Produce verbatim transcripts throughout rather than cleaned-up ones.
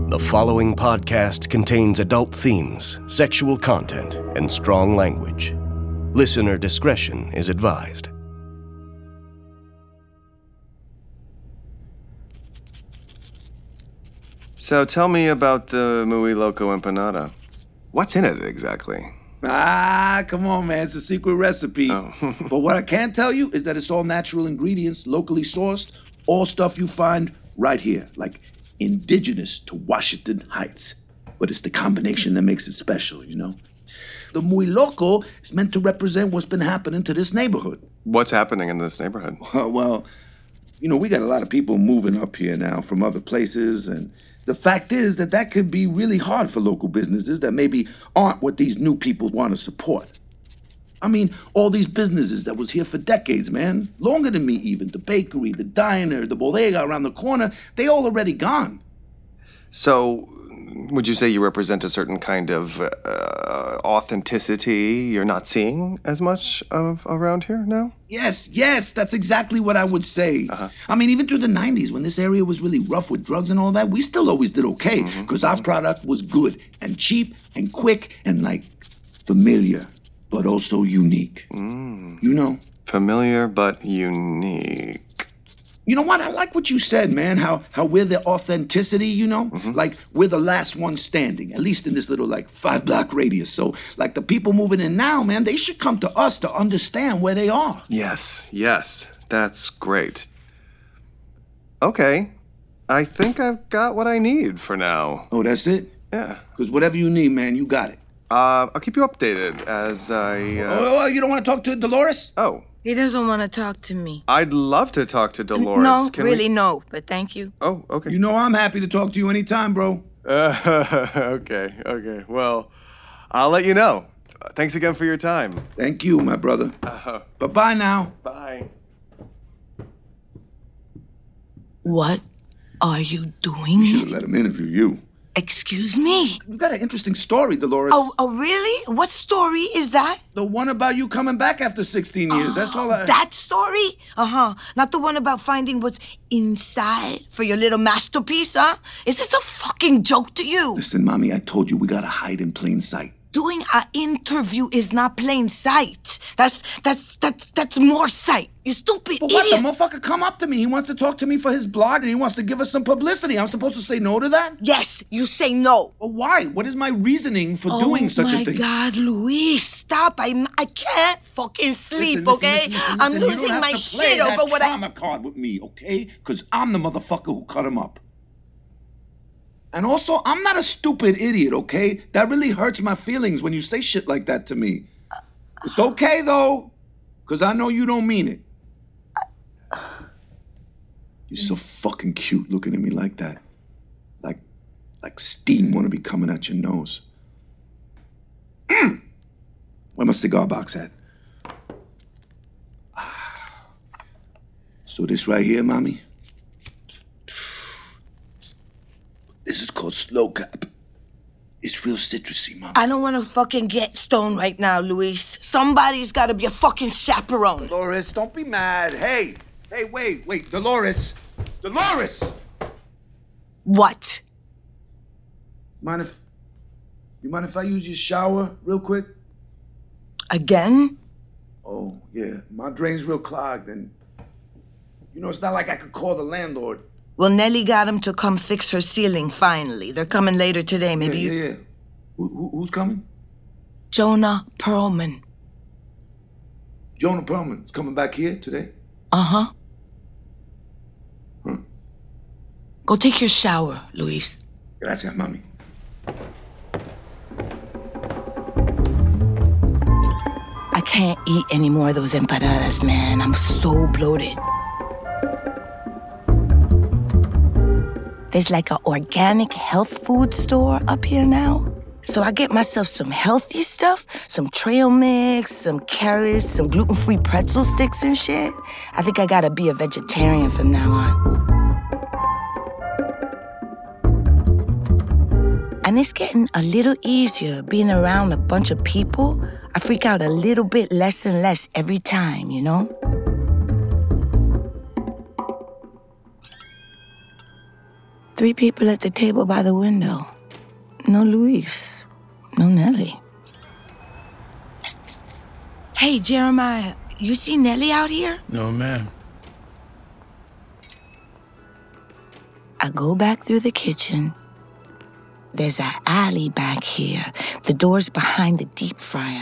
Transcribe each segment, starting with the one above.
The following podcast contains adult themes, sexual content, and strong language. Listener discretion is advised. So tell me about the Muy Loco Empanada. What's in it exactly? Ah, come on, man. It's a secret recipe. Oh. But what I can tell you is that it's all natural ingredients, locally sourced, all stuff you find right here, like indigenous to Washington Heights. But it's the combination that makes it special, you know? The Muy Loco is meant to represent what's been happening to this neighborhood. What's happening in this neighborhood? Well, well, you know, we got a lot of people moving up here now from other places, and the fact is that that could be really hard for local businesses that maybe aren't what these new people want to support. I mean, all these businesses that was here for decades, man, longer than me even, the bakery, the diner, the bodega around the corner, they all already gone. So, would you say you represent a certain kind of uh, authenticity you're not seeing as much of around here now? Yes, yes, that's exactly what I would say. Uh-huh. I mean, even through the nineties, when this area was really rough with drugs and all that, we still always did okay, because mm-hmm. our product was good and cheap and quick and, like, familiar, but also unique. Mm. You know? Familiar, but unique. You know what? I like what you said, man, how how we're the authenticity, you know? Mm-hmm. Like, we're the last one standing, at least in this little, like, five-block radius. So, like, the people moving in now, man, they should come to us to understand where they are. Yes, yes, that's great. Okay, I think I've got what I need for now. Oh, that's it? Yeah. Because whatever you need, man, you got it. Uh, I'll keep you updated as I, uh... Oh, you don't want to talk to Dolores? Oh. He doesn't want to talk to me. I'd love to talk to Dolores. No, Can really we... no, but thank you. Oh, okay. You know I'm happy to talk to you anytime, bro. Uh, okay, okay. Well, I'll let you know. Uh, thanks again for your time. Thank you, my brother. Uh, Bye-bye now. Bye. What are you doing? You should have let him interview you. Excuse me? You got an interesting story, Dolores. Oh, oh, really? What story is that? The one about you coming back after sixteen years. That's all I... That story? Uh-huh. Not the one about finding what's inside for your little masterpiece, huh? Is this a fucking joke to you? Listen, Mommy, I told you we gotta hide in plain sight. Doing an interview is not plain sight. That's, that's, that's, that's more sight. You stupid But idiot. what? The motherfucker come up to me. He wants to talk to me for his blog, and he wants to give us some publicity. I'm supposed to say no to that? Yes, you say no. But why? What is my reasoning for Oh doing such a thing? Oh, my God, Luis, stop. I'm, I can't fucking sleep, Listen, listen, okay? listen, listen, I'm listen. You losing don't my have to play shit that over what I... trauma card with me, okay? Because I'm the motherfucker who cut him up. And also, I'm not a stupid idiot, okay? That really hurts my feelings when you say shit like that to me. It's okay, though, because I know you don't mean it. You're so fucking cute looking at me like that. Like, like steam want to be coming out your nose. Mm. Where my cigar box at? Ah. So this right here, Mommy? This is called Slow Cap. It's real citrusy, Mom. I don't want to fucking get stoned right now, Luis. Somebody's got to be a fucking chaperone. Dolores, don't be mad. Hey, hey, wait, wait. Dolores. Dolores! What? Mind if... You mind if I use your shower real quick? Again? Oh, yeah. My drain's real clogged, and... You know, it's not like I could call the landlord. Well, Nelly got him to come fix her ceiling, finally. They're coming later today, maybe yeah, you... Yeah, yeah. Who, who, who's coming? Jonah Perlman. Jonah Perlman's coming back here today? Uh-huh. Huh. Go take your shower, Luis. Gracias, Mami. I can't eat any more of those empanadas, man. I'm so bloated. There's like an organic health food store up here now. So I get myself some healthy stuff, some trail mix, some carrots, some gluten-free pretzel sticks and shit. I think I gotta be a vegetarian from now on. And it's getting a little easier being around a bunch of people. I freak out a little bit less and less every time, you know? Three people at the table by the window. No Luis. No Nelly. Hey, Jeremiah, you see Nelly out here? No, ma'am. I go back through the kitchen. There's an alley back here. The door's behind the deep fryer.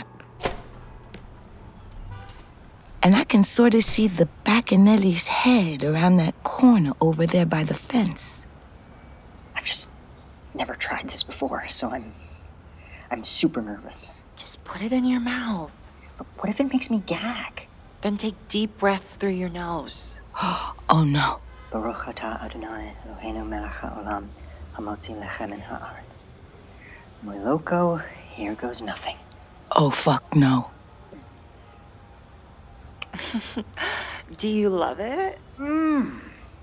And I can sort of see the back of Nelly's head around that corner over there by the fence. I've just never tried this before, so I'm... I'm super nervous. Just put it in your mouth. But what if it makes me gag? Then take deep breaths through your nose. Oh, no. Baruch atah Adonai Eloheinu melech haolam hamotzi lechem min haaretz. Muy loco, here goes nothing. Oh, fuck no. Do you love it? Mmm.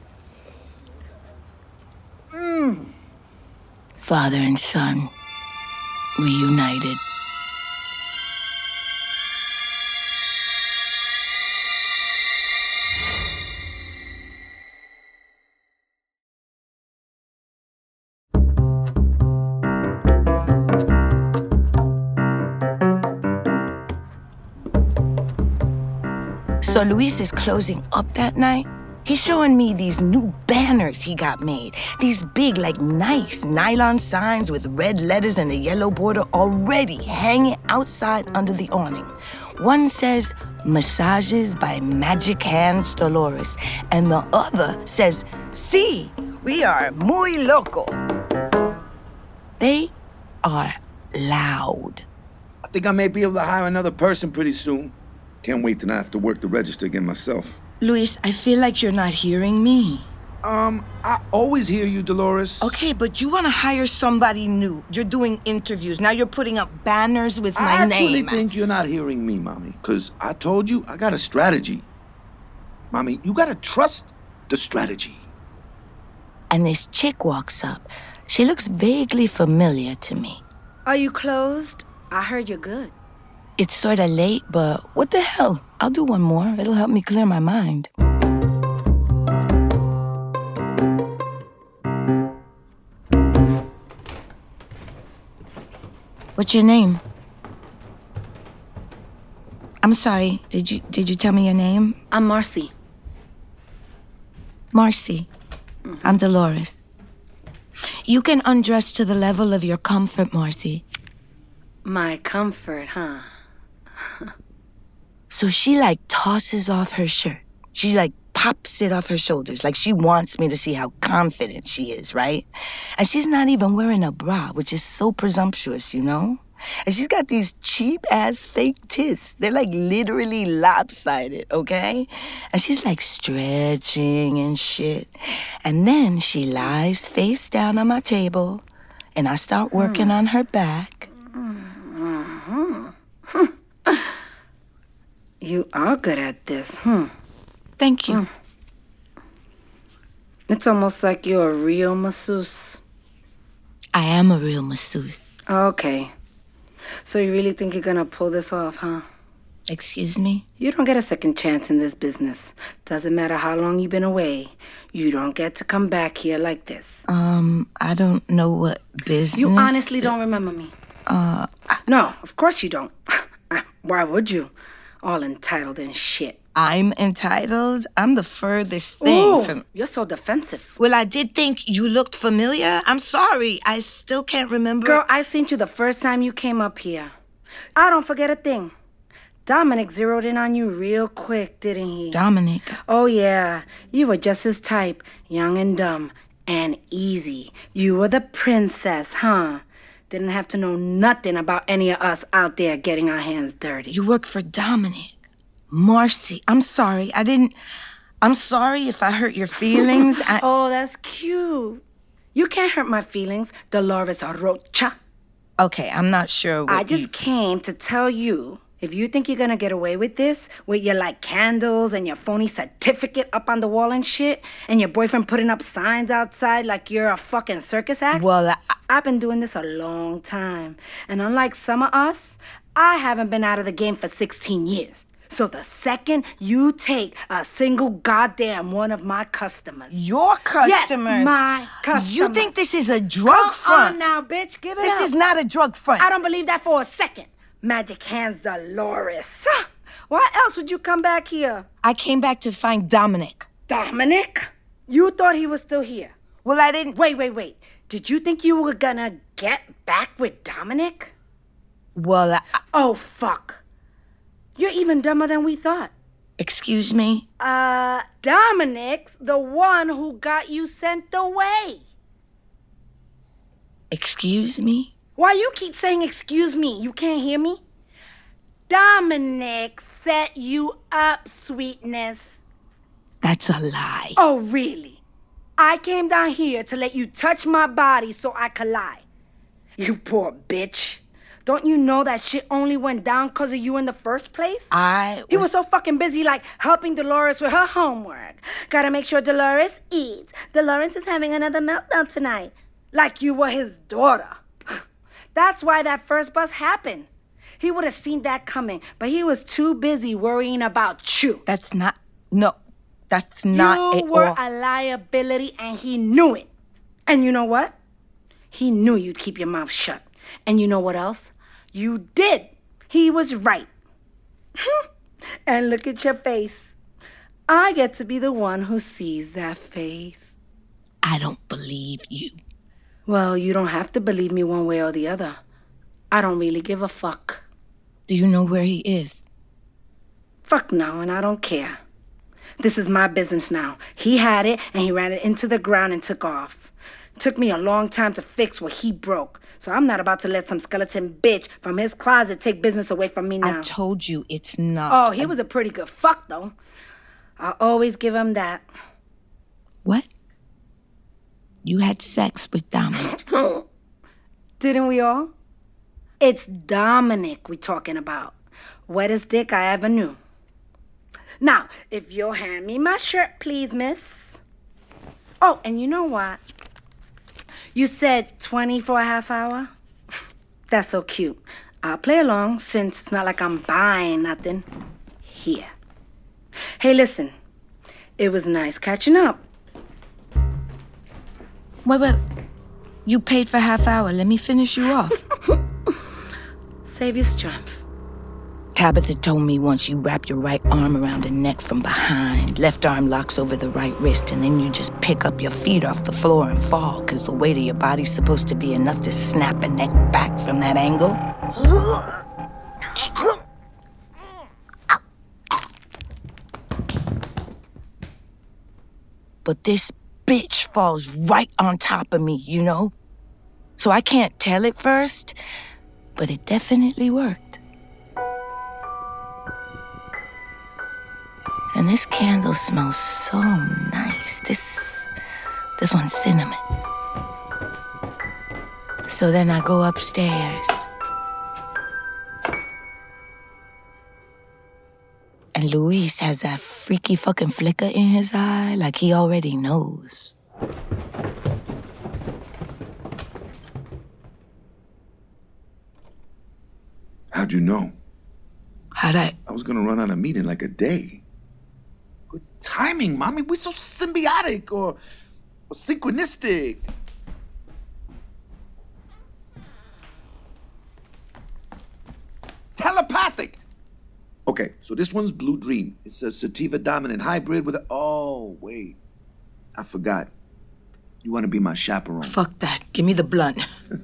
Mmm. Father and son, reunited. So Luis is closing up that night. He's showing me these new banners he got made. These big, like, nice nylon signs with red letters and a yellow border already hanging outside under the awning. One says, Massages by Magic Hands Dolores. And the other says, Sí, we are muy loco. They are loud. I think I may be able to hire another person pretty soon. Can't wait till I have to work the register again myself. Luis, I feel like you're not hearing me. Um, I always hear you, Dolores. Okay, but you want to hire somebody new. You're doing interviews. Now you're putting up banners with my I actually name. think you're not hearing me, Mommy, because I told you I got a strategy. Mommy, you gotta trust the strategy. And this chick walks up. She looks vaguely familiar to me. Are you closed? I heard you're good. It's sort of late, but what the hell? I'll do one more. It'll help me clear my mind. What's your name? I'm sorry. Did you did you tell me your name? I'm Marcy. Marcy. Mm-hmm. I'm Dolores. You can undress to the level of your comfort, Marcy. My comfort, huh? So she, like, tosses off her shirt. She, like, pops it off her shoulders. Like, she wants me to see how confident she is, right? And she's not even wearing a bra, which is so presumptuous, you know? And she's got these cheap-ass fake tits. They're, like, literally lopsided, okay? And she's, like, stretching and shit. And then she lies face down on my table, and I start working mm. on her back. Mm-hmm. You are good at this, hmm? Thank you. Mm. It's almost like you're a real masseuse. I am a real masseuse. Okay. So you really think you're gonna pull this off, huh? Excuse me? You don't get a second chance in this business. Doesn't matter how long you've been away. You don't get to come back here like this. Um, I don't know what business... You honestly don't remember me? Uh... No, of course you don't. Why would you? All entitled and shit. I'm entitled? I'm the furthest thing Ooh, from... You're so defensive. Well, I did think you looked familiar. I'm sorry. I still can't remember... Girl, I seen you the first time you came up here. I don't forget a thing. Dominic zeroed in on you real quick, didn't he? Dominic? Oh, yeah. You were just his type. Young and dumb. And easy. You were the princess, huh? Didn't have to know nothing about any of us out there getting our hands dirty. You work for Dominic. Marcy, I'm sorry. I didn't... I'm sorry if I hurt your feelings. I... Oh, that's cute. You can't hurt my feelings, Dolores Arocha. Okay, I'm not sure what I just you... came to tell you, if you think you're gonna get away with this, with your, like, candles and your phony certificate up on the wall and shit, and your boyfriend putting up signs outside like you're a fucking circus act... Well, I... I've been doing this a long time. And unlike some of us, I haven't been out of the game for sixteen years. So the second you take a single goddamn one of my customers. Your customers? Yes, my customers. You think this is a drug Come front? on now, bitch. Give it This up. is not a drug front. I don't believe that for a second. Magic Hands Dolores. Why else would you come back here? I came back to find Dominic. Dominic? You thought he was still here. Well, I didn't... Wait, wait, wait. Did you think you were gonna get back with Dominic? Well, I... Oh, fuck. You're even dumber than we thought. Excuse me? Uh, Dominic's the one who got you sent away. Excuse me? Why you keep saying excuse me? You can't hear me? Dominic set you up, sweetness. That's a lie. Oh, really? I came down here to let you touch my body so I could lie. You poor bitch. Don't you know that shit only went down because of you in the first place? I was... You were so fucking busy, like, helping Dolores with her homework. Gotta make sure Dolores eats. Dolores is having another meltdown tonight. Like you were his daughter. That's why that first bus happened. He would have seen that coming, but he was too busy worrying about you. That's not... No, that's not You it were all. a liability, and he knew it. And you know what? He knew you'd keep your mouth shut. And you know what else? You did. He was right. And look at your face. I get to be the one who sees that face. I don't believe you. Well, you don't have to believe me one way or the other. I don't really give a fuck. Do you know where he is? Fuck no, and I don't care. This is my business now. He had it, and he ran it into the ground and took off. Took me a long time to fix what he broke. So I'm not about to let some skeleton bitch from his closet take business away from me now. I told you it's not. Oh, he was a pretty good fuck, though. I'll always give him that. What? You had sex with Dominic? Didn't we all? It's Dominic we talking about. Wettest dick I ever knew. Now, if you'll hand me my shirt, please, miss. Oh, and you know what? You said twenty for a half hour? That's so cute. I'll play along since it's not like I'm buying nothing. Here. Hey, listen. It was nice catching up. Wait, wait. You paid for half hour. Let me finish you off. Save your strength. Tabitha told me once you wrap your right arm around the neck from behind, left arm locks over the right wrist, and then you just pick up your feet off the floor and fall, because the weight of your body's supposed to be enough to snap a neck back from that angle. But this bitch falls right on top of me, you know? So I can't tell it first, but it definitely worked. And this candle smells so nice. This, this one's cinnamon. So then I go upstairs. And Luis has that freaky fucking flicker in his eye, like he already knows. How'd you know? How'd I? I was gonna run out of meat in like a day. Good timing, mommy. We're so symbiotic or, or synchronistic. Telepathic. Okay, so this one's Blue Dream. It's a sativa dominant hybrid with a... Oh, wait. I forgot. You want to be my chaperone? Fuck that. Give me the blunt.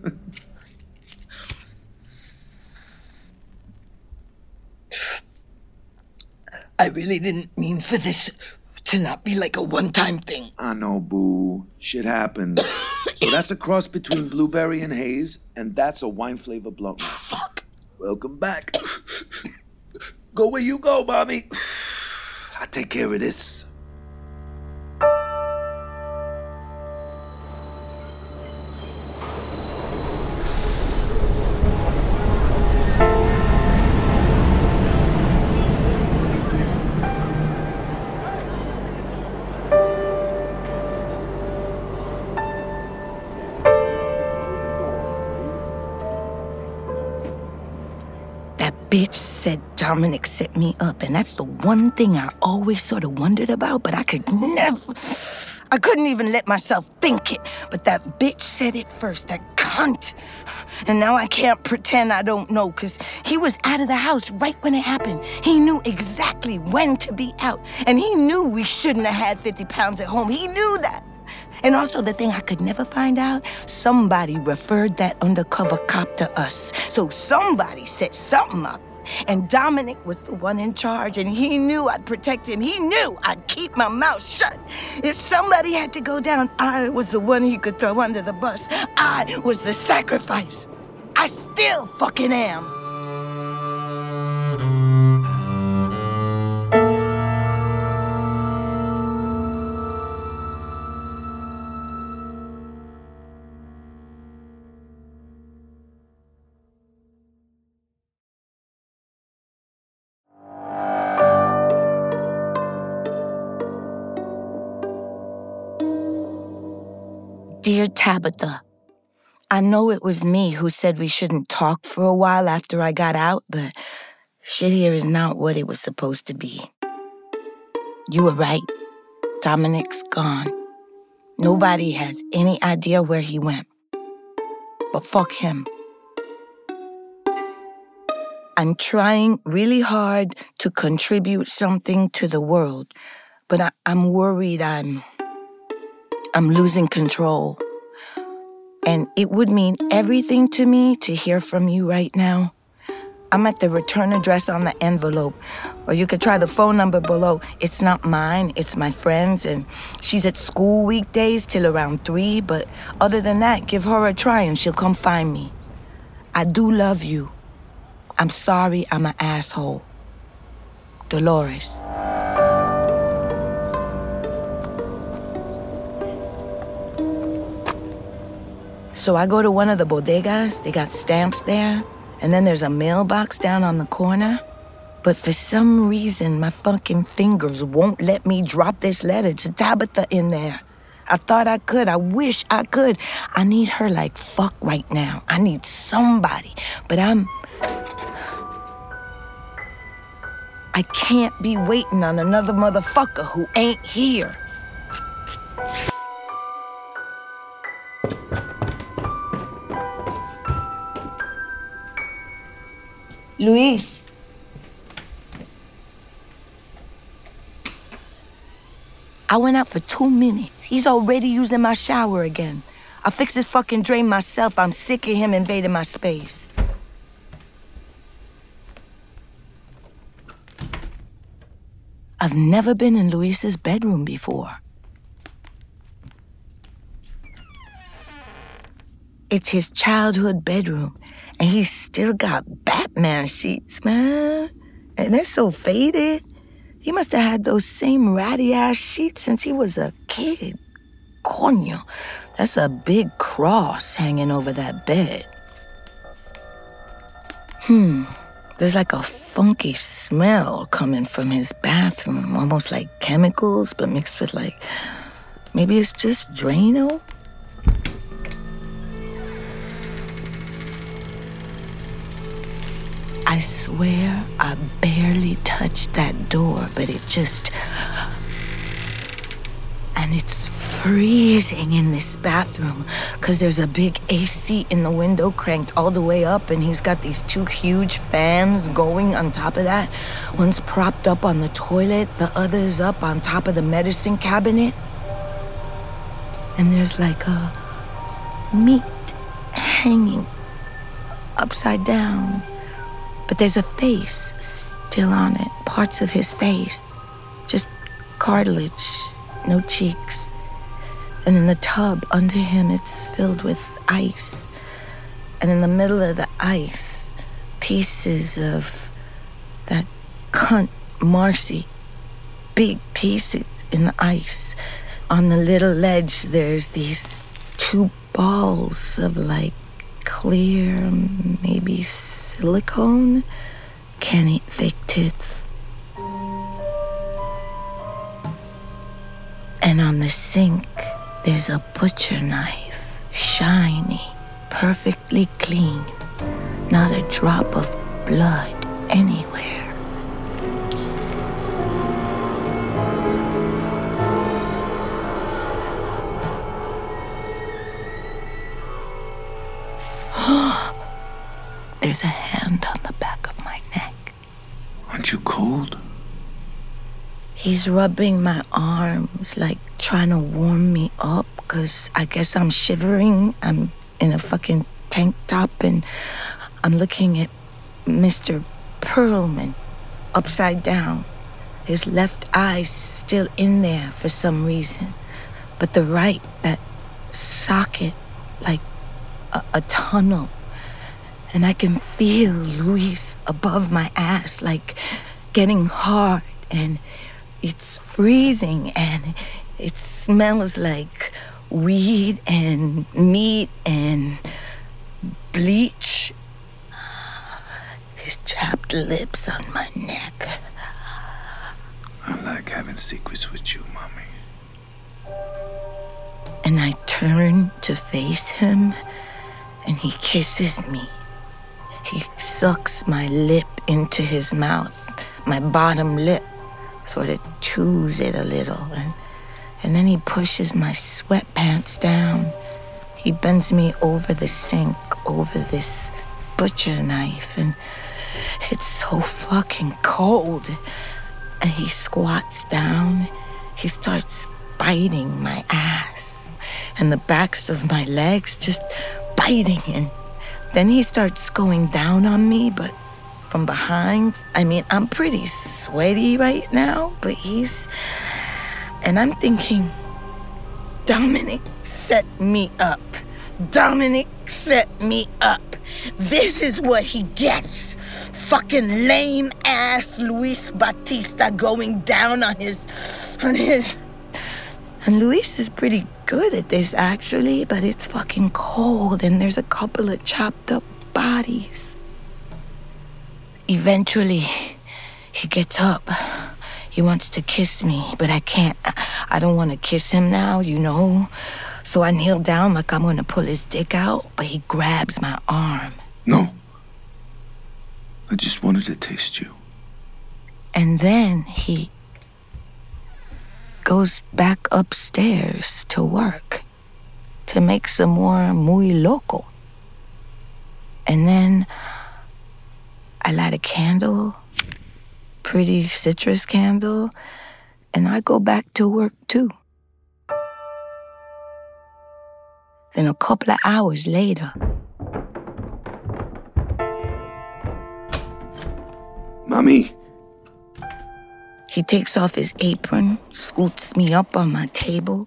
I really didn't mean for this to not be like a one-time thing. I know, boo. Shit happens. So that's a cross between blueberry and haze, and that's a wine-flavored blunt. Fuck. Welcome back. Go where you go, mommy. I take care of this. bitch said Dominic set me up, and that's the one thing I always sort of wondered about, but I could never... I couldn't even let myself think it, but that bitch said it first, that cunt. And now I can't pretend I don't know, because he was out of the house right when it happened. He knew exactly when to be out, and he knew we shouldn't have had fifty pounds at home. He knew that. And also the thing I could never find out, somebody referred that undercover cop to us. So somebody set something up. And Dominic was the one in charge, and he knew I'd protect him. He knew I'd keep my mouth shut. If somebody had to go down, I was the one he could throw under the bus. I was the sacrifice. I still fucking am. Dear Tabitha, I know it was me who said we shouldn't talk for a while after I got out, but shit here is not what it was supposed to be. You were right. Dominic's gone. Nobody has any idea where he went. But fuck him. I'm trying really hard to contribute something to the world, but I- I'm worried I'm... I'm losing control. And it would mean everything to me to hear from you right now. I'm at the return address on the envelope, or you could try the phone number below. It's not mine, it's my friend's, and she's at school weekdays till around three, but other than that, give her a try and she'll come find me. I do love you. I'm sorry I'm an asshole. Dolores. So I go to one of the bodegas, they got stamps there, and then there's a mailbox down on the corner. But for some reason, my fucking fingers won't let me drop this letter to Tabitha in there. I thought I could, I wish I could. I need her like fuck right now. I need somebody, but I'm... I can't be waiting on another motherfucker who ain't here. Luis. I went out for two minutes. He's already using my shower again. I fixed his fucking drain myself. I'm sick of him invading my space. I've never been in Luis's bedroom before. It's his childhood bedroom. And he's still got Batman sheets, man. And they're so faded. He must have had those same ratty-ass sheets since he was a kid. Coño, that's a big cross hanging over that bed. Hmm, there's like a funky smell coming from his bathroom, almost like chemicals, but mixed with like, maybe it's just Drano? I swear I barely touched that door, but it just... And it's freezing in this bathroom because there's a big A C in the window cranked all the way up, and he's got these two huge fans going on top of that. One's propped up on the toilet, the other's up on top of the medicine cabinet. And there's like a meat hanging upside down. But there's a face still on it, parts of his face, just cartilage, no cheeks. And in the tub under him, it's filled with ice. And in the middle of the ice, pieces of that cunt Marcy, big pieces in the ice. On the little ledge, there's these two balls of like clear, maybe silicone. Can't eat fake tits. And on the sink, there's a butcher knife, shiny, perfectly clean. Not a drop of blood anywhere. There's a hand on the back of my neck. Aren't you cold? He's rubbing my arms, like trying to warm me up, because I guess I'm shivering. I'm in a fucking tank top, and I'm looking at Mister Perlman upside down. His left eye's still in there for some reason, but the right, that socket, like a, a tunnel. And I can feel Luis above my ass, like getting hard, and it's freezing, and it smells like weed and meat and bleach. His chapped lips on my neck. I like having secrets with you, Mommy. And I turn to face him, and he kisses me. He sucks my lip into his mouth, my bottom lip, sort of chews it a little, and, and then he pushes my sweatpants down. He bends me over the sink, over this butcher knife, and it's so fucking cold. And he squats down. He starts biting my ass and the backs of my legs, just biting. And then he starts going down on me, but from behind. I mean, I'm pretty sweaty right now, but he's... And I'm thinking, Dominic set me up. Dominic set me up. This is what he gets. Fucking lame-ass Luis Batista going down on his... on his... And Luis is pretty good at this, actually, but it's fucking cold, and there's a couple of chopped up bodies. Eventually, he gets up. He wants to kiss me, but I can't. I don't want to kiss him now, you know? So I kneel down like I'm going to pull his dick out, but he grabs my arm. No. I just wanted to taste you. And then he goes back upstairs to work, to make some more muy loco. And then I light a candle, pretty citrus candle, and I go back to work too. Then a couple of hours later, Mommy! He takes off his apron, scoots me up on my table.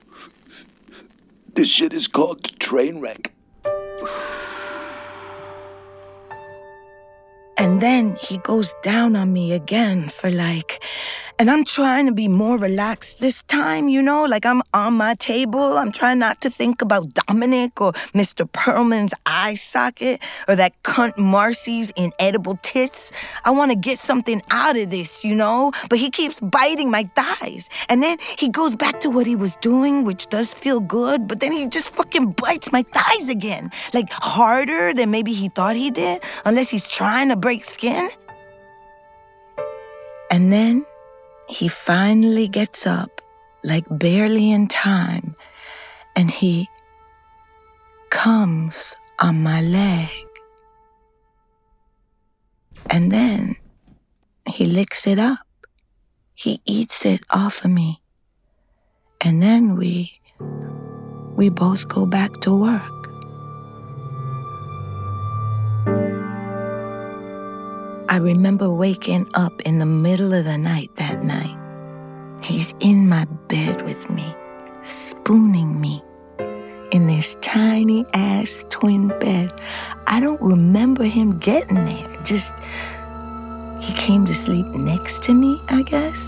This shit is called train wreck. And then he goes down on me again for like... And I'm trying to be more relaxed this time, you know? Like I'm on my table. I'm trying not to think about Dominic or Mister Perlman's eye socket or that cunt Marcy's inedible tits. I want to get something out of this, you know? But he keeps biting my thighs. And then he goes back to what he was doing, which does feel good, but then he just fucking bites my thighs again. Like harder than maybe he thought he did, unless he's trying to break skin. And then he finally gets up, like barely in time, and he comes on my leg. And then he licks it up. He eats it off of me. And then we, we both go back to work. I remember waking up in the middle of the night that night. He's in my bed with me, spooning me in this tiny-ass twin bed. I don't remember him getting there. Just, he came to sleep next to me, I guess.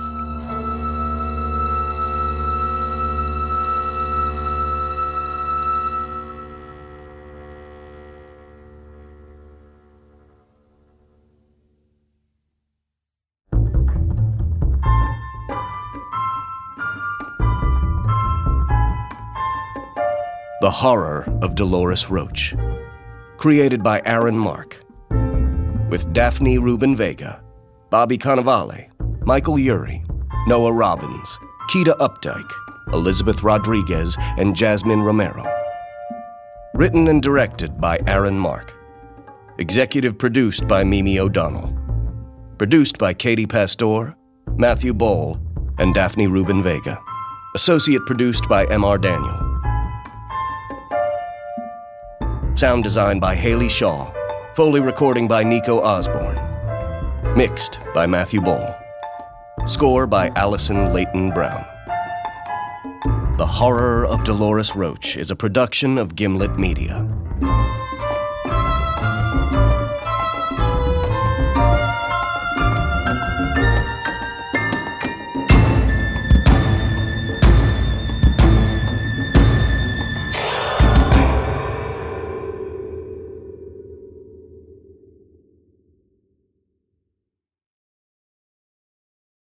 The Horror of Dolores Roach. Created by Aaron Mark. with Daphne Rubin Vega, Bobby Cannavale, Michael Urie, Noah Robbins, Keita Updike, Elizabeth Rodriguez, and Jasmine Romero. Written and directed by Aaron Mark. Executive produced by Mimi O'Donnell. Produced by Katie Pastor, Matthew Boll, and Daphne Rubin Vega. Associate produced by M R Daniel. Sound design by Haley Shaw. Foley recording by Nico Osborne. Mixed by Matthew Boll. Score by Allison Leighton Brown. The Horror of Dolores Roach is a production of Gimlet Media.